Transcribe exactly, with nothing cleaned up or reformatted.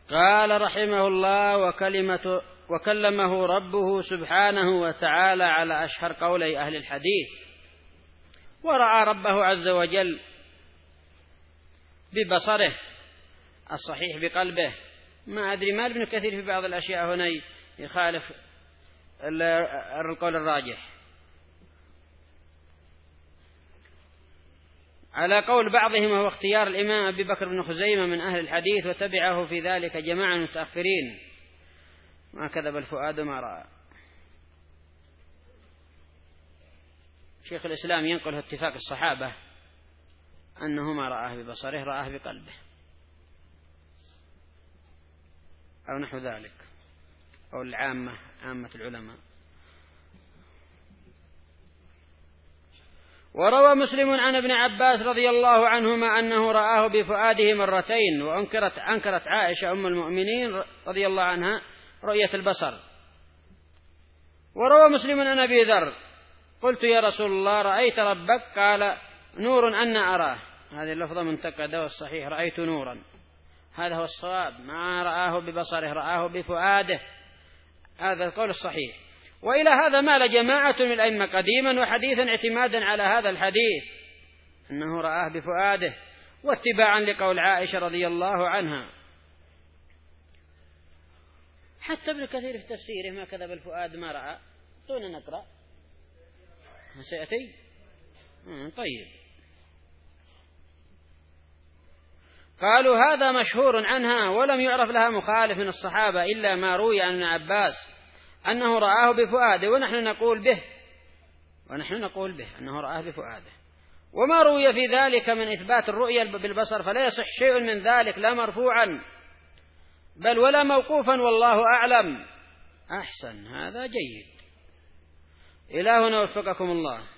قال رحمه الله: وكلمة وكلمه ربه سبحانه وتعالى على أشهر قولي أهل الحديث، ورأى ربه عز وجل ببصره الصحيح بقلبه. ما أدري ما ابن كثير في بعض الأشياء هنا يخالف القول الراجح، على قول بعضهم وهو اختيار الإمام أبي بكر بن خزيمة من أهل الحديث، وتبعه في ذلك جماعة متأخرين. ما كذب الفؤاد ما رأى. شيخ الإسلام ينقل اتفاق الصحابة أنه ما رآه ببصره، رآه بقلبه أو نحو ذلك، أو العامة عامة العلماء. وروى مسلم عن ابن عباس رضي الله عنهما أنه رآه بفؤاده مرتين، وأنكرت أنكرت عائشة أم المؤمنين رضي الله عنها رؤية البصر. وروى مسلم عن أبي ذر: قلت يا رسول الله رأيت ربك؟ قال: نور أنا أراه. هذه اللفظة منتقدة، والصحيح رأيت نورا. هذا هو الصواب، ما رآه ببصره، رآه بفؤاده، هذا القول الصحيح. وإلى هذا مال جماعة من الأئمة قديما وحديثا اعتمادا على هذا الحديث أنه رآه بفؤاده، واتباعا لقول عائشة رضي الله عنها. حتى ابن كثير في تفسيره: ما كذب الفؤاد ما رأى. دون نقرأ سيأتي. طيب. قالوا: هذا مشهور عنها ولم يعرف لها مخالف من الصحابة إلا ما روي عن ابن عباس أنه رآه بفؤاده، ونحن نقول به ونحن نقول به أنه رآه بفؤاده. وما روي في ذلك من إثبات الرؤية بالبصر فلا يصح شيء من ذلك، لا مرفوعا بل ولا موقوفا، والله أعلم. أحسن، هذا جيد. إلهنا وفقكم الله.